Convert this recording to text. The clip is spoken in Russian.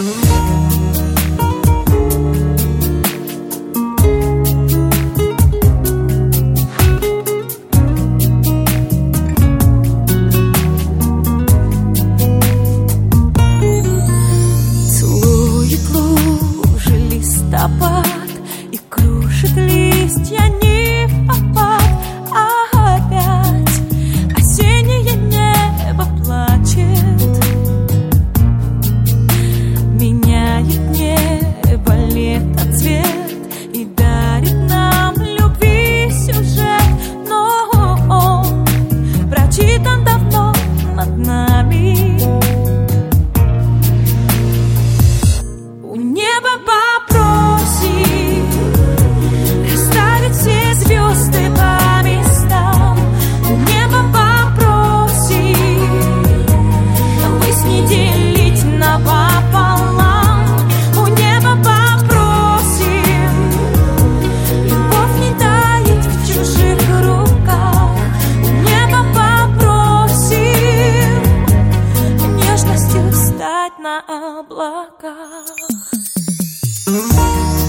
И крушит листья не в попад, а опять осеннее небо плачет. Меняет небо лето цвет и дарит нам любви сюжет. Но он прочитан давно над нами. У неба на облаках.